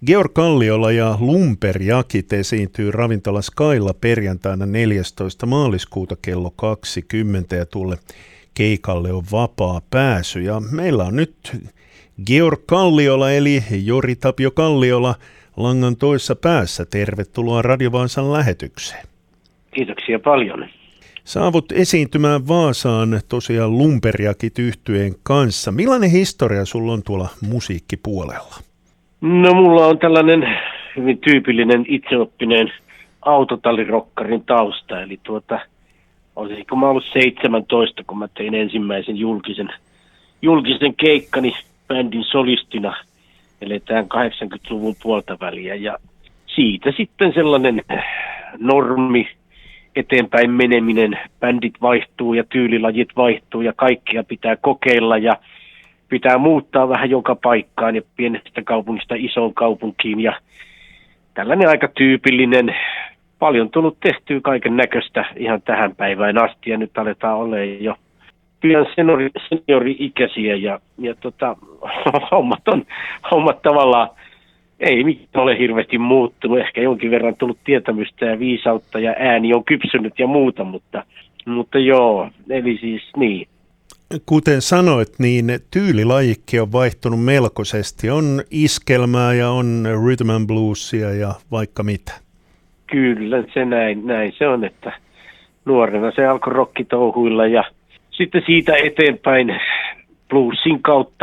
Georg Kalliola ja Lumberjackit esiintyy ravintola Skylla perjantaina 14. maaliskuuta kello 20 ja tuolle keikalle on vapaa pääsy. Ja meillä on nyt Georg Kalliola eli Jori Tapio Kalliola langan toisessa päässä. Tervetuloa Radio Vaasan lähetykseen. Kiitoksia paljon. Saavut esiintymään Vaasaan tosiaan Lumberjackit -yhtyeen kanssa. Millainen historia sulla on tuolla musiikkipuolella? No mulla on tällainen hyvin tyypillinen itseoppinen autotallirokkarin tausta. Eli olisiko mä ollut 17, kun mä tein ensimmäisen julkisen keikkani bändin solistina. Eletään 80-luvun puolta väliä ja siitä sitten sellainen normi eteenpäin meneminen. Bändit vaihtuu ja tyylilajit vaihtuu ja kaikkia pitää kokeilla ja pitää muuttaa vähän joka paikkaan ja pienestä kaupungista isoon kaupunkiin ja tällainen aika tyypillinen, paljon tullut tehtyä kaiken näköistä ihan tähän päivään asti ja nyt aletaan olemaan jo pian seniori-ikäisiä ja hommat tavallaan ei mikään ole hirveästi muuttunut, ehkä jonkin verran tullut tietämystä ja viisautta ja ääni on kypsynyt ja muuta, mutta joo, eli siis niin. Kuten sanoit, niin tyylilajikki on vaihtunut melkoisesti. On iskelmää ja on rhythm and bluesia ja vaikka mitä. Kyllä, se näin se on, että nuorena se alkoi rokkitouhuilla ja sitten siitä eteenpäin bluesin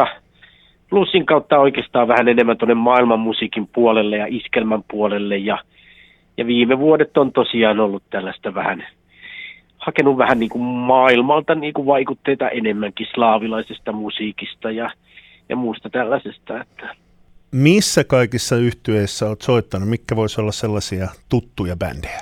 kautta oikeastaan vähän enemmän tuonne maailmanmusiikin puolelle ja iskelmän puolelle ja viime vuodet on tosiaan ollut tällaista hakenut vähän niin kuin maailmalta niin kuin vaikutteita enemmänkin slaavilaisesta musiikista ja muusta tällaisesta. Että. Missä kaikissa yhtyeissä olet soittanut? Mitkä voisi olla sellaisia tuttuja bändejä?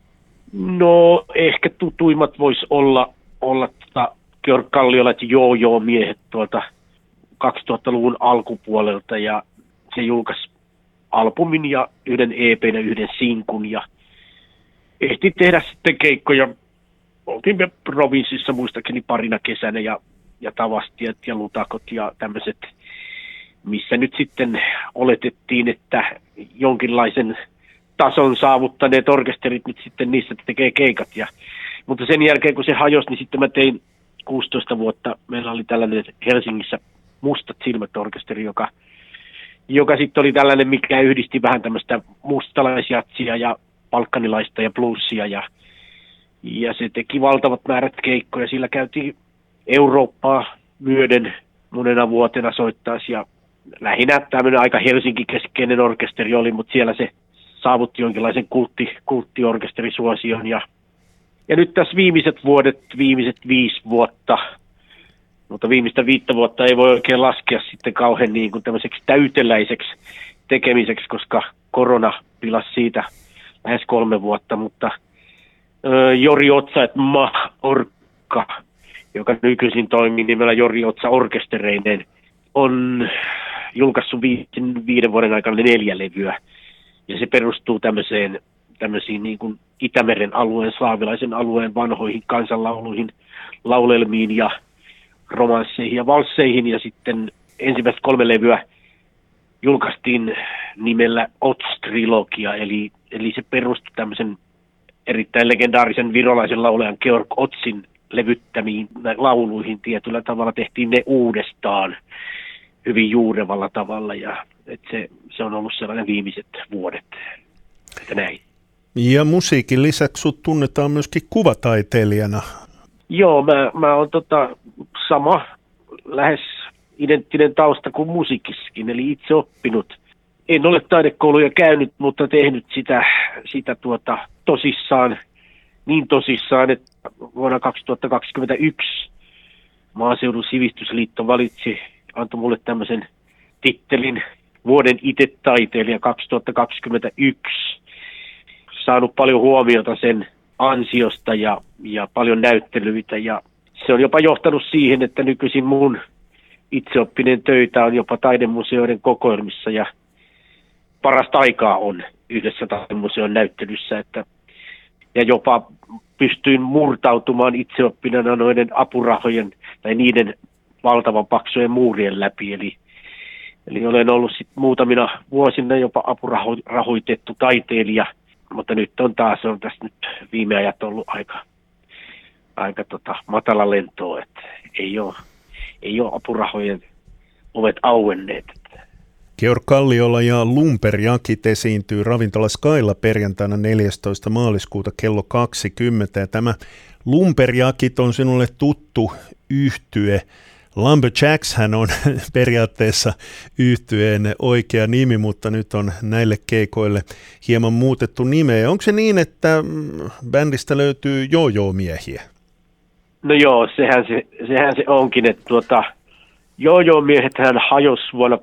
No ehkä tutuimmat voisi olla Georg Kalliola ja Joo-Joo-miehet tuolta 2000-luvun alkupuolelta ja se julkaisi albumin ja yhden EP:n ja yhden sinkun ja ehti tehdä sitten keikkoja. Oltiin me provinssissa muistaakseni parina kesänä ja Tavastiat ja Lutakot ja tämmöiset, missä nyt sitten oletettiin, että jonkinlaisen tason saavuttaneet orkesterit nyt sitten niissä tekee keikat. Mutta sen jälkeen kun se hajosi, niin sitten mä tein 16 vuotta, meillä oli tällainen Helsingissä Mustat silmät -orkesteri, joka sitten oli tällainen, mikä yhdisti vähän tämmöistä mustalaisjatsia ja balkanilaista ja bluesia ja se teki valtavat määrät keikkoja. Sillä käytiin Eurooppaa myöden monena vuotena soittaisi ja lähinnä tämmöinen aika Helsinki-keskeinen orkesteri oli, mutta siellä se saavutti jonkinlaisen kulttiorkesterisuosion ja nyt tässä viimeiset 5 vuotta, mutta viimeistä 5 vuotta ei voi oikein laskea sitten kauhean niin kuin tämmöiseksi täyteläiseksi tekemiseksi, koska korona pilasi siitä lähes 3 vuotta, mutta Jori Otsa et Orkka, joka nykyisin toimii nimellä Jori Otsa orkestereineen, on julkaissut 5 vuoden aikana 4 levyä. Ja se perustuu tämmöisiin niin kuin Itämeren alueen, slaavilaisen alueen vanhoihin kansanlauluihin, laulelmiin ja romansseihin ja valsseihin. Ja sitten ensimmäiset 3 levyä julkaistiin nimellä Ots-trilogia, eli se perustui tämmöisen erittäin legendaarisen virolaisen laulajan Georg Otsin levyttämiin lauluihin tietyllä tavalla, tehtiin ne uudestaan hyvin juurevalla tavalla ja se on ollut sellainen viimeiset vuodet, että näin. Ja musiikin lisäksi sut tunnetaan myöskin kuvataiteilijana. Joo, mä oon sama lähes identtinen tausta kuin musiikissakin, eli itse oppinut. En ole taidekouluja käynyt, mutta tehnyt sitä tosissaan, niin tosissaan, että vuonna 2021 Maaseudun sivistysliitto antoi mulle tämmöisen tittelin vuoden itetaiteilija 2021. Saanut paljon huomiota sen ansiosta ja paljon näyttelyitä ja se on jopa johtanut siihen, että nykyisin mun itseoppinen töitä on jopa taidemuseoiden kokoelmissa ja parasta aikaa on yhdessä taidemuseon näyttelyssä, ja jopa pystyin murtautumaan itseoppinana noiden apurahojen tai niiden valtavan paksujen muurien läpi, Eli olen ollut sitten muutamina vuosina jopa apurahoitettu taiteilija, mutta nyt on tässä nyt viime ajat ollut aika matala lentoa, että ei ole apurahojen ovet auenneet. Georg Kalliola ja Lumperjakit esiintyy Ravintola Skylla perjantaina 14. maaliskuuta kello 20. Ja tämä Lumperjakit on sinulle tuttu yhtye. Lumberjackshän on periaatteessa yhtyeen oikea nimi, mutta nyt on näille keikoille hieman muutettu nimeä. Onko se niin, että bändistä löytyy joojoo-miehiä? No joo, sehän se onkin, että joojoo-miehethän hajosi vuonna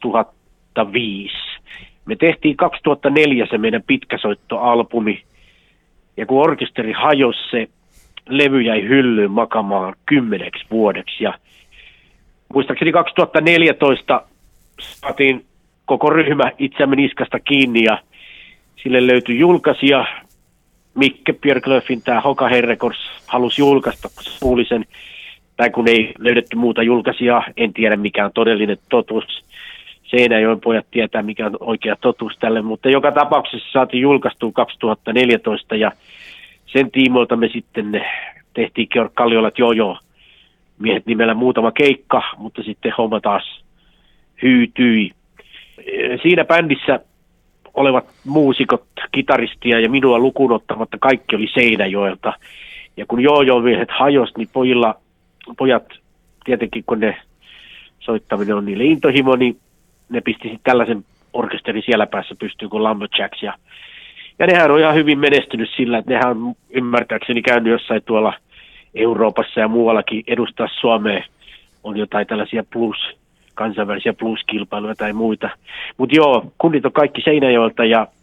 2005. Me tehtiin 2004 se meidän pitkäsoittoalbumi, ja kun orkesteri hajosi, se levy jäi hyllyyn makamaan 10 vuodeksi, ja muistaakseni 2014 saatiin koko ryhmä itseämme niskasta kiinni, ja sille löytyi julkaisija. Mikke Björklöfin tämä Hokahen Records halusi julkaista, kun se kuuli sen, tai kun ei löydetty muuta julkaisijaa, en tiedä mikä on todellinen totuus. Seinäjoen pojat tietää mikä on oikea totuus tälle, mutta joka tapauksessa saatiin julkaistua 2014, ja sen tiimoilta me sitten tehtiin Georg Kalliolat Jojo miehet nimellä muutama keikka, mutta sitten homma taas hyytyi. Siinä bändissä olevat muusikot, kitaristia ja minua lukuun ottamatta kaikki oli Seinäjoelta. Ja kun Jojo-miehet hajosi, niin pojat tietenkin kun ne soittaminen on niille intohimo, niin ne pisti sitten tällaisen orkesterin siellä päässä pystyyn kuin Lumberjacks. Ja nehän on ihan hyvin menestynyt sillä, että nehän on ymmärtääkseni käynyt jossain tuolla Euroopassa ja muuallakin edustaa Suomea. On jotain tällaisia kansainvälisiä blues-kilpailuja tai muita. Mutta joo, kunnit on kaikki Seinäjoelta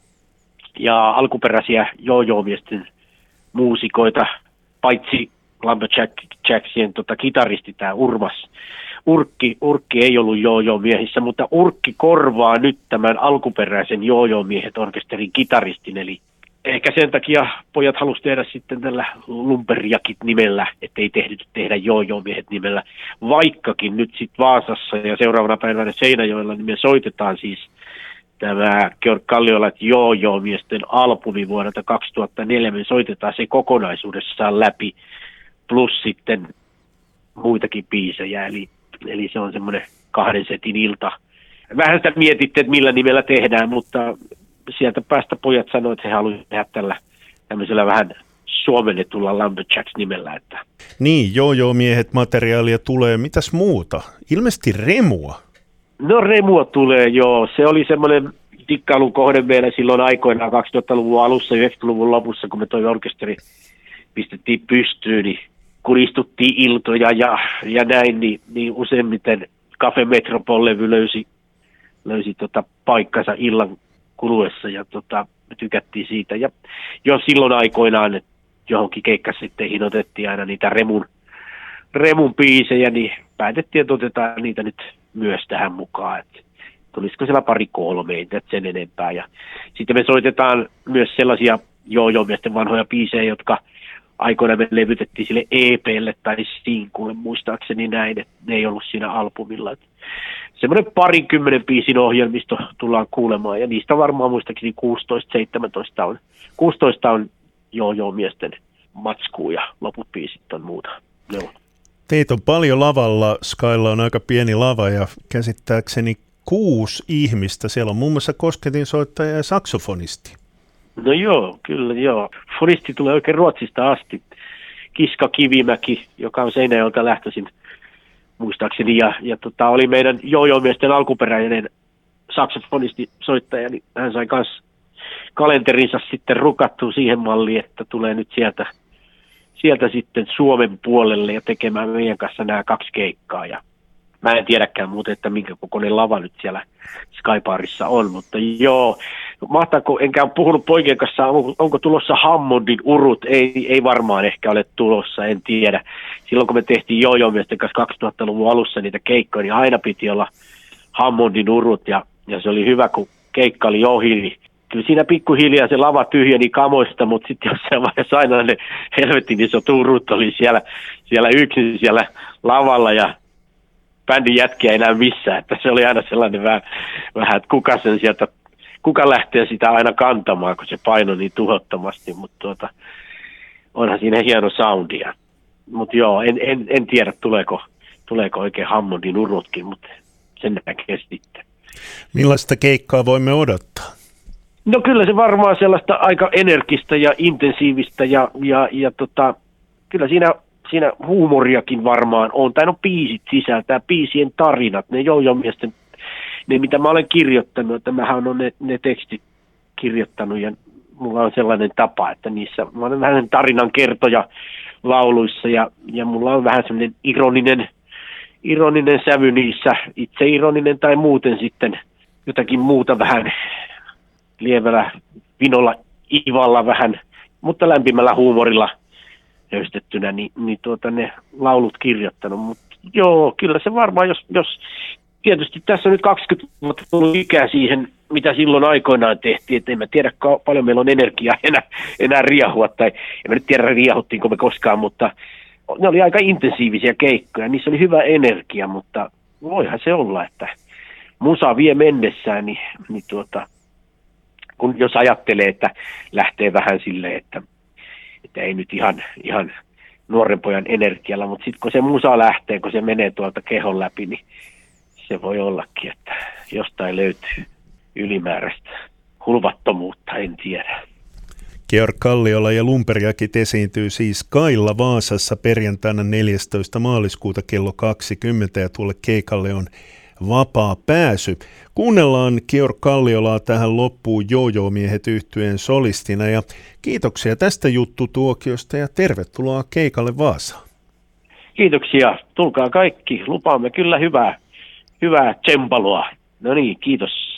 ja alkuperäisiä joojoo-miesten muusikoita, paitsi Lumberjacksien kitaristi tämä Urmas. Urkki ei ollut joojoo-miehissä, mutta Urkki korvaa nyt tämän alkuperäisen joojoo-miehet orkesterin kitaristin, eli ehkä sen takia pojat halusi tehdä sitten tällä Lumperjakit nimellä, ettei tehdä joojoo-miehet nimellä, vaikkakin nyt sitten Vaasassa ja seuraavana päivänä Seinäjoella niin me soitetaan siis tämä Georg Kalliolat joojoo-miesten albumi vuodelta 2004, me soitetaan se kokonaisuudessaan läpi, plus sitten muitakin biisejä, eli se on semmoinen 2 setin ilta. Vähän sitä mietitte, että millä nimellä tehdään, mutta sieltä päästä pojat sanoivat, että he haluaisivat tehdä tämmöisellä vähän suomennetulla Lumberjacks-nimellä. Että. Niin, joojoo-miehet materiaalia tulee. Mitäs muuta? Ilmeisesti remua. No remua tulee, joo. Se oli semmoinen dikkailun kohde meillä silloin aikoinaan 2000-luvun alussa, 90-luvun lopussa, kun me toi orkesteri pistettiin pystyyn, niin kun istuttiin iltoja ja näin, niin useimmiten Cafe Metropol-levy löysi paikkansa illan kuluessa ja me tykättiin siitä. Ja jo silloin aikoinaan, että johonkin keikkasetteihin otettiin aina niitä remun biisejä, niin päätettiin, että otetaan niitä nyt myös tähän mukaan. Että tulisiko siellä 2-3, ei sen enempää. Ja sitten me soitetaan myös sellaisia joojoo-miesten vanhoja biisejä, jotka aikoina me levytettiin sille EP:lle tai Stinkulle muistaakseni näin, että ne ei ollut siinä albumilla. Semmoinen 20 biisin ohjelmisto tullaan kuulemaan, ja niistä varmaan muistaakseni 16 on joojoo-miesten matskuu, ja loput biisit on muuta. Joo. Teitä on paljon lavalla, Skylla on aika pieni lava, ja käsittääkseni 6 ihmistä. Siellä on muun muassa kosketinsoittaja ja saksofonisti. No joo, kyllä joo. Fonisti tulee oikein Ruotsista asti. Kiska Kivimäki, joka on Seinäjoelta lähtöisin muistaakseni, ja oli meidän joojoo-miesten alkuperäinen saksofonisti-soittaja, niin hän sai myös kalenterinsa sitten rukattua siihen malliin, että tulee nyt sieltä sitten Suomen puolelle ja tekemään meidän kanssa nämä 2 keikkaa, ja mä en tiedäkään muuten, että minkä kokoinen lava nyt siellä Skybarissa on, mutta joo, mahtaako, enkä ole puhunut poikien kanssa, onko tulossa Hammondin urut, ei varmaan ehkä ole tulossa, en tiedä. Silloin kun me tehtiin joojoo-miesten kanssa 2000-luvun alussa niitä keikkoja, niin aina piti olla Hammondin urut, ja se oli hyvä, kun keikka oli ohi, niin kyllä siinä pikkuhiljaa se lava tyhjeni kamoista, mutta sitten jossain vaiheessa aina ne helvetin isot urut oli siellä yksin siellä lavalla, ja bändin jätkiä enää missään, että se oli aina sellainen vähän että kuka lähtee sitä aina kantamaan, kun se paino niin tuhottomasti, mutta onhan siinä hieno soundia. Mutta joo, en tiedä tuleeko oikein Hammondin urutkin, mutta sen näkee sitten. Millaista keikkaa voimme odottaa? No kyllä se varmaan sellaista aika energistä ja intensiivistä ja kyllä siinä huumoriakin varmaan on. Tai no biisit sisältää, biisien tarinat, ne joojomiesten, ne mitä mä olen kirjoittanut, että mähän on ne tekstit kirjoittanut ja mulla on sellainen tapa, että niissä mä olen vähän tarinan kertoja lauluissa ja mulla on vähän sellainen ironinen sävy niissä, itse ironinen tai muuten sitten jotakin muuta vähän lievällä vinolla ivalla vähän, mutta lämpimällä huumorilla höystettynä, niin ne laulut kirjoittanut. Mutta joo, kyllä se varmaan, jos tietysti tässä on nyt 20 vuotta tullut ikää siihen, mitä silloin aikoinaan tehtiin, että en mä tiedä paljon meillä on energiaa enää riahua, tai en mä nyt tiedä riahuttiinko me koskaan, mutta ne oli aika intensiivisiä keikkoja, niissä oli hyvä energia, mutta voihan se olla, että musa vie mennessään, niin kun jos ajattelee, että lähtee vähän silleen, että ei nyt ihan nuoren pojan energialla, mutta sitten kun se musa lähtee, kun se menee tuolta kehon läpi, niin se voi ollakin, että jostain löytyy ylimääräistä hulvattomuutta, en tiedä. Georg Kalliola ja Lumperjakit esiintyy siis Kailla Vaasassa perjantaina 14. maaliskuuta kello 20 ja tuolle keikalle on vapaa pääsy. Kuunnellaan Georg Kalliolaa tähän loppuun Joojoo-miehet -yhtyeen solistina ja kiitoksia tästä juttutuokiosta ja tervetuloa keikalle Vaasaan. Kiitoksia, tulkaa kaikki, lupaamme kyllä hyvää tsempaloa. No niin, kiitos.